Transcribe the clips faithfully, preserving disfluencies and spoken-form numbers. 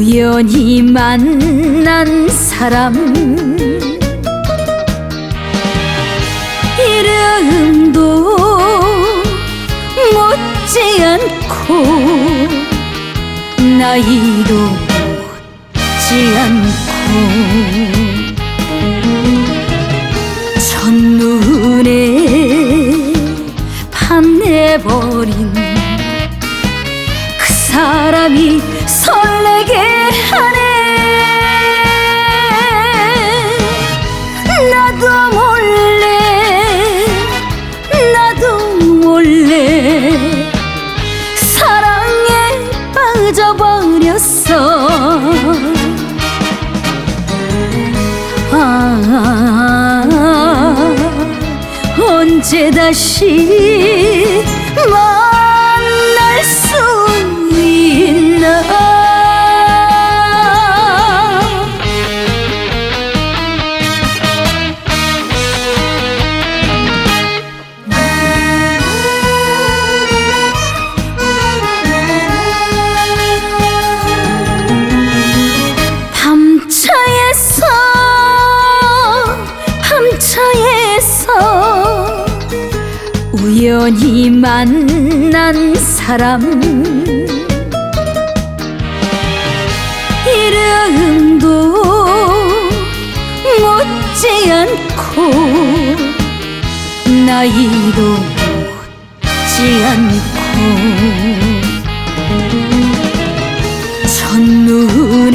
우연히 만난 사람 이름도 묻지 않고 나이도 묻지 않고 첫눈에 반해버린 그 사람이 설레게 하네. 나도 몰래 나도 몰래 사랑에 빠져버렸어. 아, 언제 다시 만날 수 있나. 밤차에서 밤차에서 우연히 만난 사람 이름도 묻지 않고 나이도 묻지 않고 첫눈에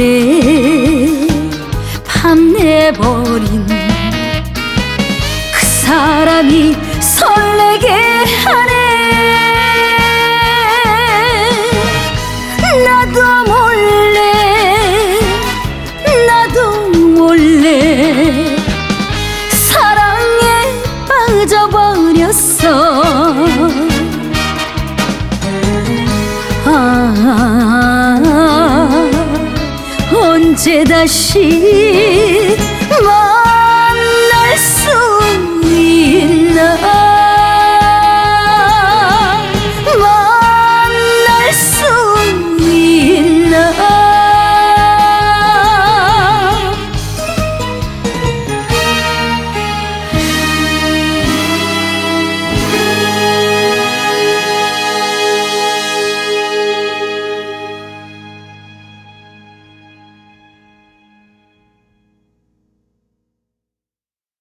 반해버린 그 사람이 설레게 하네. 나도 몰래 나도 몰래 사랑에 빠져버렸어. 아, 언제 다시 말